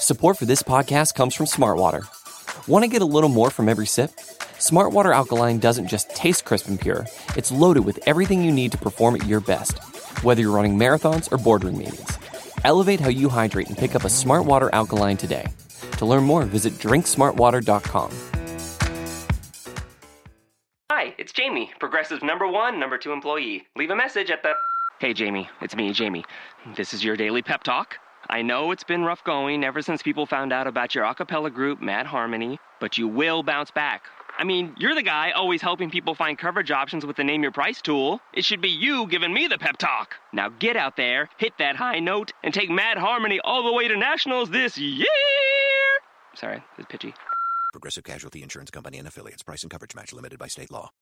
Support for this podcast comes from Smartwater. Want to get a little more from every sip? Smartwater Alkaline doesn't just taste crisp and pure, it's loaded with everything you need to perform at your best, whether you're running marathons or boardroom meetings. Elevate how you hydrate and pick up a Smartwater Alkaline today. To learn more, visit drinksmartwater.com. Hi, it's Jamie, Progressive #1, #2 employee. Leave a message at the... Hey, Jamie, it's me, Jamie. This is your daily pep talk. I know it's been rough going ever since people found out about your a cappella group, Mad Harmony, but you will bounce back. I mean, you're the guy always helping people find coverage options with the Name Your Price tool. It should be you giving me the pep talk. Now get out there, hit that high note, and take Mad Harmony all the way to nationals this year! Sorry, it's pitchy. Progressive Casualty Insurance Company and Affiliates. Price and coverage match limited by state law.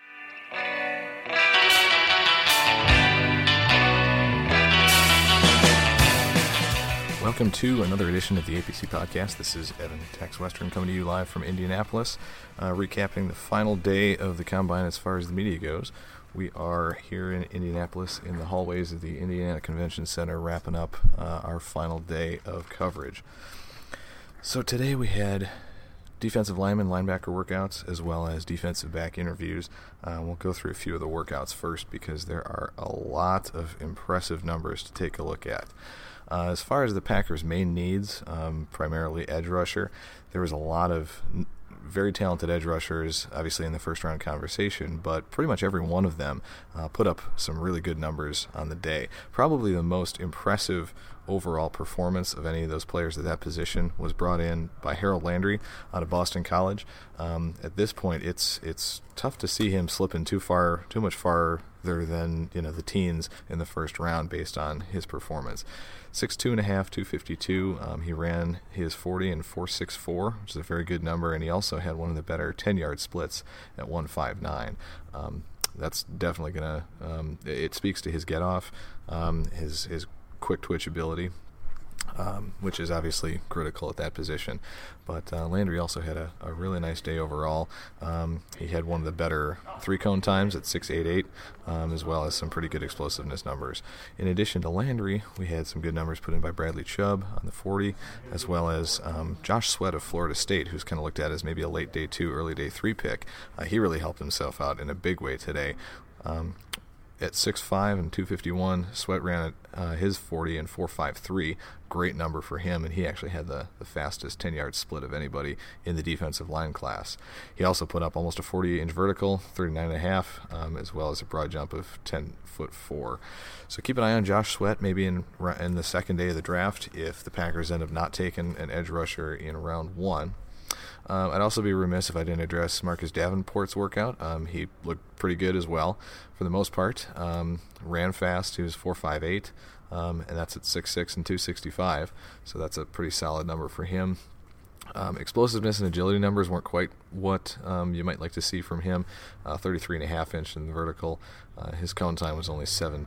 Welcome to another edition of the APC Podcast. This is Evan Tex Western coming to you live from Indianapolis, recapping the final day of the Combine as far as the media goes. We are here in Indianapolis in the hallways of the Indiana Convention Center wrapping up our final day of coverage. So today we had defensive lineman, linebacker workouts, as well as defensive back interviews. We'll go through a few of the workouts first because there are a lot of impressive numbers to take a look at. As far as the Packers' main needs, primarily edge rusher, there was a lot of very talented edge rushers, obviously in the first round conversation, but pretty much every one of them put up some really good numbers on the day. Probably the most impressive overall performance of any of those players at that position was brought in by Harold Landry out of Boston College. At this point, it's tough to see him slipping too much farther than the teens in the first round based on his performance. 6'2.5", 252. He ran his 40 in 4.64, which is a very good number, and he also had one of the better 10-yard splits at 1.59. That's definitely going to it speaks to his get-off, his quick twitch ability, which is obviously critical at that position. But Landry also had a really nice day overall. He had one of the better three-cone times at 6.88, as well as some pretty good explosiveness numbers. In addition to Landry, we had some good numbers put in by Bradley Chubb on the 40, as well as Josh Sweat of Florida State, who's kind of looked at as maybe a late day 2, early day 3 pick. He really helped himself out in a big way today. At 6'5" and 251, Sweat ran at his 40 in 4.53. Great number for him, and he actually had the fastest 10-yard split of anybody in the defensive line class. He also put up almost a 48-inch vertical, 39.5, as well as a broad jump of 10'4". So keep an eye on Josh Sweat maybe in the second day of the draft if the Packers end up not taking an edge rusher in round 1. I'd also be remiss if I didn't address Marcus Davenport's workout. He looked pretty good as well for the most part. Ran fast. He was 4.58, and that's at 6'6" and 265, so that's a pretty solid number for him. Explosiveness and agility numbers weren't quite what you might like to see from him. 33.5" in the vertical. His cone time was only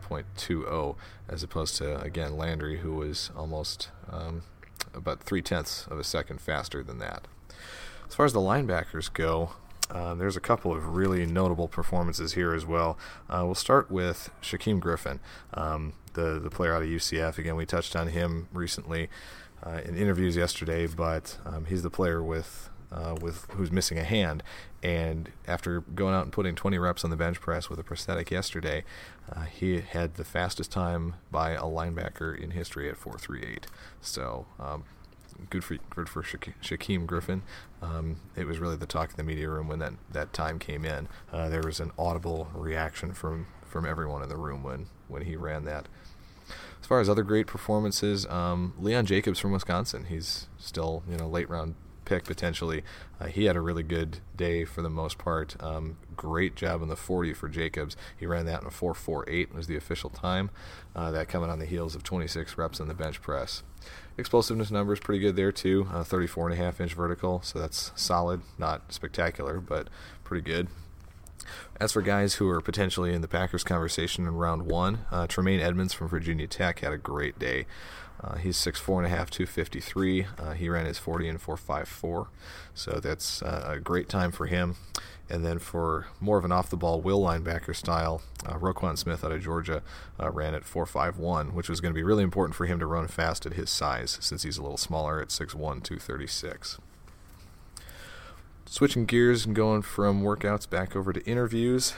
7.20 as opposed to, again, Landry, who was almost about 0.3 of a second faster than that. As far as the linebackers go, there's a couple of really notable performances here as well. We'll start with Shaquem Griffin, the player out of UCF. Again, we touched on him recently in interviews yesterday, but he's the player with who's missing a hand. And after going out and putting 20 reps on the bench press with a prosthetic yesterday, he had the fastest time by a linebacker in history at 4.38. So good for Shaquem Griffin. It was really the talk in the media room when that time came in. There was an audible reaction from everyone in the room when he ran that. As far as other great performances, Leon Jacobs from Wisconsin. He's still late round pick potentially. He had a really good day for the most part. Great job in the 40 for Jacobs. He ran that in a 4.48 was the official time. That coming on the heels of 26 reps on the bench press. Explosiveness numbers pretty good there too. 34.5-inch vertical, so that's solid. Not spectacular, but pretty good. As for guys who are potentially in the Packers conversation in round 1, Tremaine Edmunds from Virginia Tech had a great day. He's 6'4.5", 253. He ran his 40 in 4.54, so that's a great time for him. And then for more of an off-the-ball will linebacker style, Roquan Smith out of Georgia ran at 4.51, which was going to be really important for him to run fast at his size, since he's a little smaller at 6'1", 236. Switching gears and going from workouts back over to interviews.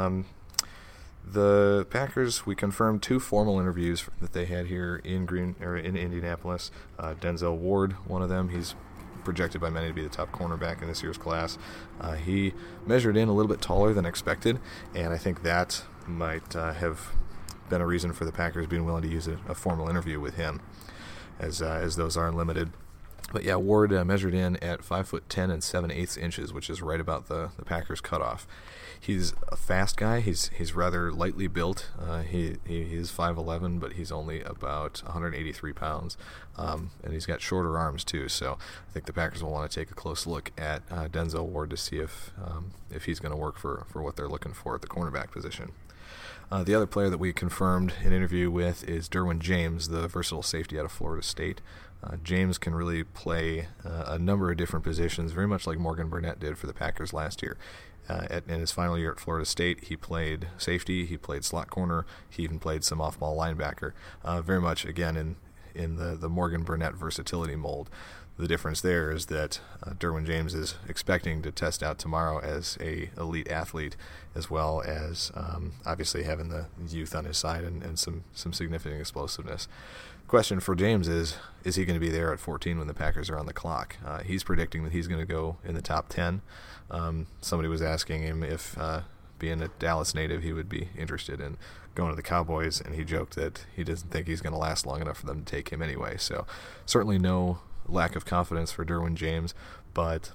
The Packers, we confirmed 2 formal interviews that they had here in Indianapolis. Denzel Ward, one of them, he's projected by many to be the top cornerback in this year's class. He measured in a little bit taller than expected, and I think that might have been a reason for the Packers being willing to use a formal interview with him, as those are limited. But yeah, Ward measured in at 5'10" and 7/8 inches, which is right about the Packers' cutoff. He's a fast guy. He's rather lightly built. He is 5'11", but he's only about 183 pounds, and he's got shorter arms too. So I think the Packers will want to take a close look at Denzel Ward to see if he's going to work for what they're looking for at the cornerback position. The other player that we confirmed an interview with is Derwin James, the versatile safety out of Florida State. James can really play a number of different positions, very much like Morgan Burnett did for the Packers last year. In his final year at Florida State, he played safety, he played slot corner, he even played some off-ball linebacker, very much, again, in the Morgan Burnett versatility mold. The difference there is that Derwin James is expecting to test out tomorrow as a elite athlete, as well as obviously having the youth on his side and some significant explosiveness. Question for James is he going to be there at 14 when the Packers are on the clock? He's predicting that he's going to go in the top 10. Somebody was asking him if, being a Dallas native, he would be interested in going to the Cowboys, and he joked that he doesn't think he's going to last long enough for them to take him anyway. So certainly no lack of confidence for Derwin James, but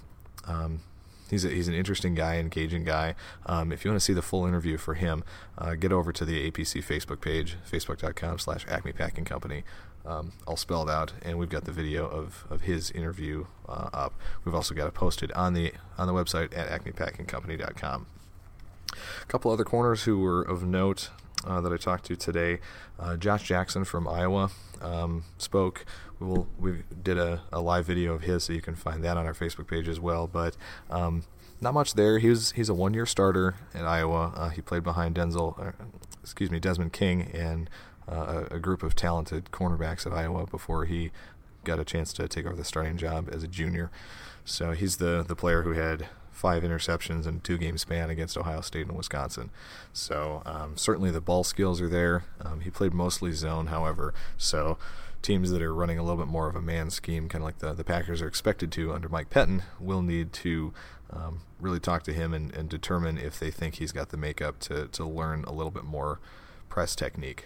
he's an interesting guy, engaging guy. If you want to see the full interview for him, get over to the APC Facebook page, facebook.com/Acme Packing Company, all spelled out, and we've got the video of his interview up. We've also got it posted on the website at acmepackingcompany.com. A couple other corners who were of note that I talked to today. Josh Jackson from Iowa spoke. We did a live video of his, so you can find that on our Facebook page as well. But not much there. He's a 1-year starter at Iowa. He played behind Desmond King and a group of talented cornerbacks at Iowa before he got a chance to take over the starting job as a junior. So he's the player who had 5 interceptions in a 2-game span against Ohio State and Wisconsin. So certainly the ball skills are there. He played mostly zone, however, so teams that are running a little bit more of a man scheme, kind of like the Packers are expected to under Mike Pettin, will need to really talk to him and determine if they think he's got the makeup to learn a little bit more press technique.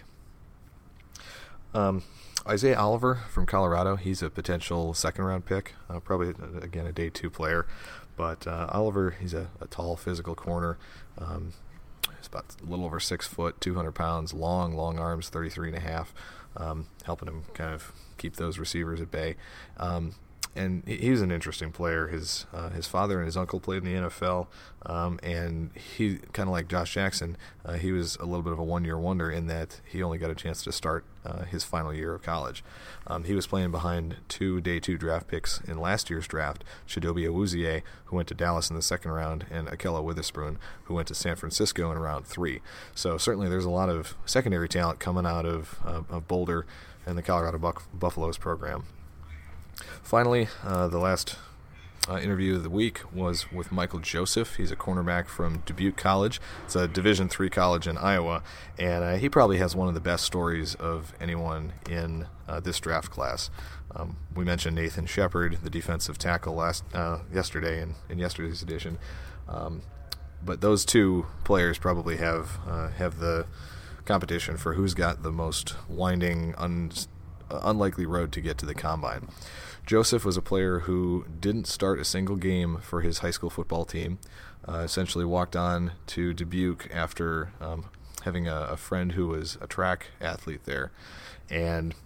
Isaiah Oliver from Colorado, he's a potential second-round pick, probably, again, a day 2 player. But Oliver, he's a tall, physical corner. He's about a little over 6 foot, 200 pounds, long arms, 33.5, helping him kind of keep those receivers at bay. And he's an interesting player. His father and his uncle played in the NFL, and he, kind of like Josh Jackson, he was a little bit of a 1-year wonder in that he only got a chance to start his final year of college. He was playing behind 2 day 2 draft picks in last year's draft, Chidobe Awuzie, who went to Dallas in the 2nd round, and Ahkello Witherspoon, who went to San Francisco in round 3. So certainly there's a lot of secondary talent coming out of Boulder and the Colorado Buffaloes program. Finally, the last interview of the week was with Michael Joseph. He's a cornerback from Dubuque College. It's a Division III college in Iowa, and he probably has one of the best stories of anyone in this draft class. We mentioned Nathan Shepard, the defensive tackle, yesterday in yesterday's edition, but those 2 players probably have the competition for who's got the most winding, unlikely road to get to the combine. Joseph was a player who didn't start a single game for his high school football team, essentially walked on to Dubuque after having a friend who was a track athlete there, and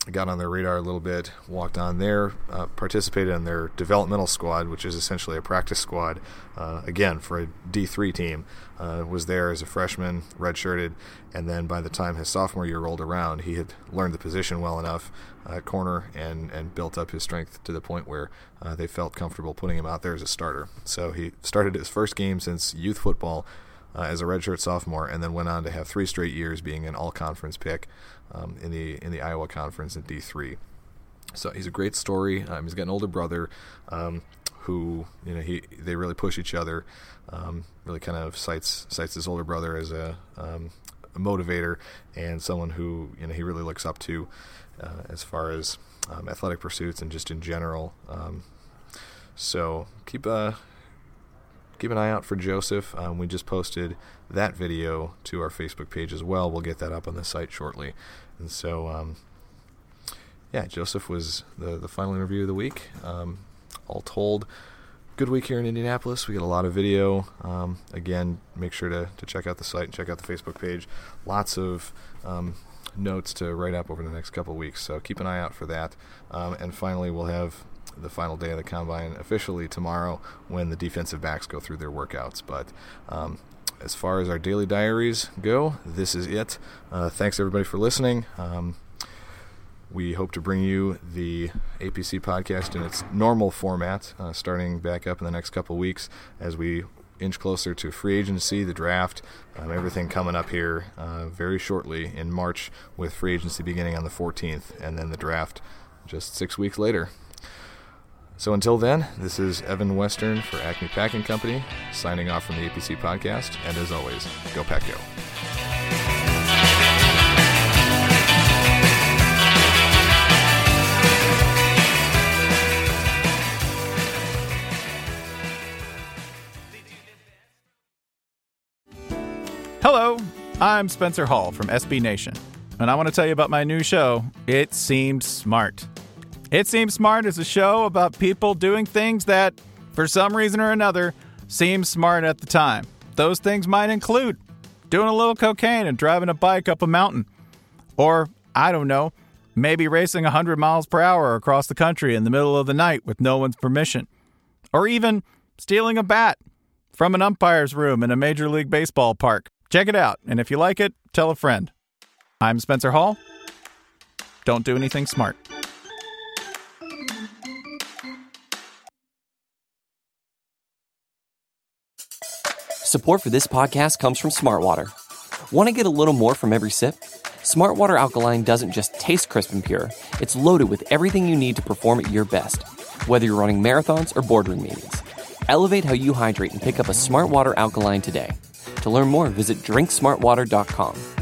got on their radar a little bit, walked on there, participated in their developmental squad, which is essentially a practice squad, again, for a D3 team. Was there as a freshman, redshirted, and then by the time his sophomore year rolled around, he had learned the position well enough at corner and built up his strength to the point where they felt comfortable putting him out there as a starter. So he started his first game since youth football as a redshirt sophomore, and then went on to have 3 straight years being an all-conference pick in the Iowa Conference in D3. So he's a great story. He's got an older brother who, they really push each other. Really kind of cites his older brother as a motivator and someone who he really looks up to as far as athletic pursuits and just in general. So keep an eye out for Joseph. We just posted that video to our Facebook page as well. We'll get that up on the site shortly. And so, Joseph was the final interview of the week. All told, good week here in Indianapolis. We got a lot of video. Again, make sure to check out the site and check out the Facebook page. Lots of notes to write up over the next couple of weeks, so keep an eye out for that. And finally, we'll have the final day of the Combine officially tomorrow when the defensive backs go through their workouts. But as far as our daily diaries go, this is it. Thanks, everybody, for listening. We hope to bring you the APC podcast in its normal format, starting back up in the next couple of weeks as we inch closer to free agency, the draft, everything coming up here very shortly in March, with free agency beginning on the 14th, and then the draft just 6 weeks later. So until then, this is Evan Western for Acme Packing Company, signing off from the APC podcast, and as always, go Pack Go. Hello, I'm Spencer Hall from SB Nation, and I want to tell you about my new show, It Seemed Smart. It Seems Smart is a show about people doing things that, for some reason or another, seem smart at the time. Those things might include doing a little cocaine and driving a bike up a mountain. Or, I don't know, maybe racing 100 miles per hour across the country in the middle of the night with no one's permission. Or even stealing a bat from an umpire's room in a Major League Baseball park. Check it out, and if you like it, tell a friend. I'm Spencer Hall. Don't do anything smart. Support for this podcast comes from Smartwater. Want to get a little more from every sip? Smartwater Alkaline doesn't just taste crisp and pure, it's loaded with everything you need to perform at your best, whether you're running marathons or boardroom meetings. Elevate how you hydrate and pick up a Smartwater Alkaline today. To learn more, visit drinksmartwater.com.